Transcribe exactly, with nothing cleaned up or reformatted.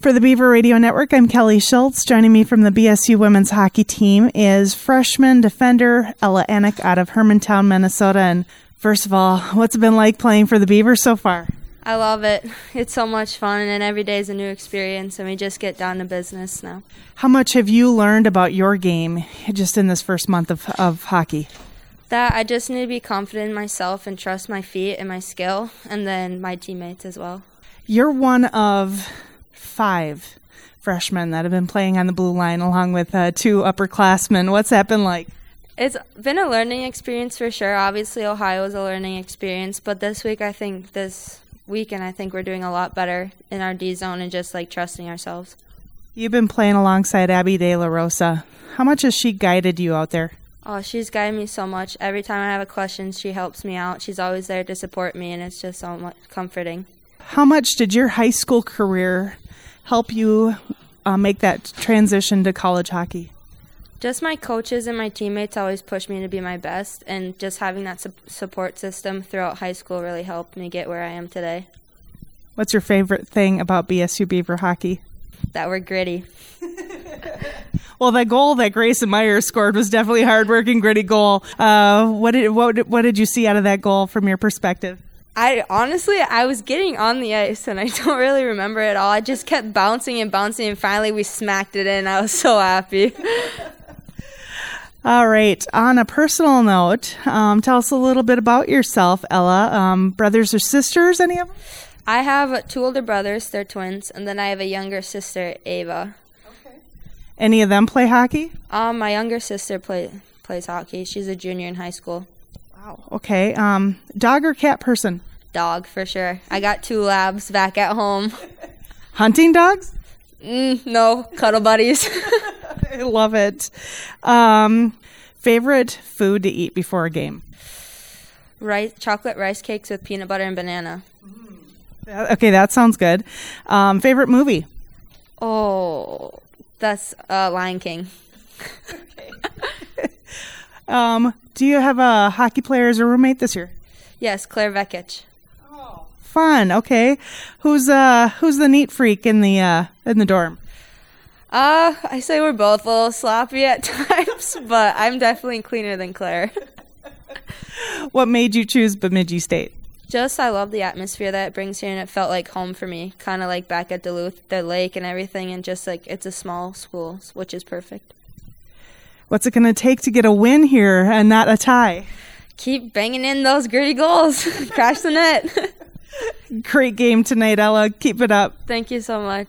For the Beaver Radio Network, I'm Kelly Schultz. Joining me from the B S U women's hockey team is freshman defender Ella Anick out of Hermantown, Minnesota. And first of all, what's it been like playing for the Beavers so far? I love it. It's so much fun, and every day is a new experience, and we just get down to business now. How much have you learned about your game just in this first month of, of hockey? That I just need to be confident in myself and trust my feet and my skill, and then my teammates as well. You're one of five freshmen that have been playing on the blue line along with uh, two upperclassmen. What's that been like? It's been a learning experience for sure. Obviously, Ohio is a learning experience, but this week I think this weekend I think we're doing a lot better in our D zone and just like trusting ourselves. You've been playing alongside Abby De La Rosa. How much has she guided you out there? Oh, she's guided me so much. Every time I have a question, she helps me out. She's always there to support me, and it's just so much comforting. How much did your high school career help you uh, make that transition to college hockey? Just my coaches and my teammates always push me to be my best, and just having that su- support system throughout high school really helped me get where I am today. What's your favorite thing about B S U Beaver hockey? That we're gritty. Well, that goal that Grayson Myers scored was definitely a hard-working, gritty goal. Uh, what did what what did you see out of that goal from your perspective? I honestly, I was getting on the ice, and I don't really remember it all. I just kept bouncing and bouncing, and finally we smacked it in. I was so happy. All right. On a personal note, um, tell us a little bit about yourself, Ella. Um, brothers or sisters, any of them? I have two older brothers. They're twins, and then I have a younger sister, Ava. Okay. Any of them play hockey? Um, my younger sister play, plays hockey. She's a junior in high school. Wow. Okay. Um, dog or cat person? Dog, for sure. I got two labs back at home. Hunting dogs? Mm, no, cuddle buddies. I love it. Um, favorite food to eat before a game? Rice, chocolate rice cakes with peanut butter and banana. Mm. Okay, that sounds good. Um, favorite movie? Oh, that's uh, Lion King. Okay. um, do you have a hockey player as a roommate this year? Yes, Claire Vekic. Oh, fun. Okay, who's uh who's the neat freak in the uh in the dorm? Uh, I say we're both a little sloppy at times, but I'm definitely cleaner than Claire. What made you choose Bemidji State? Just, I love the atmosphere that it brings here, and it felt like home for me. Kind of like back at Duluth, the lake and everything, and just like it's a small school, which is perfect. What's it going to take to get a win here and not a tie? Keep banging in those gritty goals. Crash the net. Great game tonight, Ella. Keep it up. Thank you so much.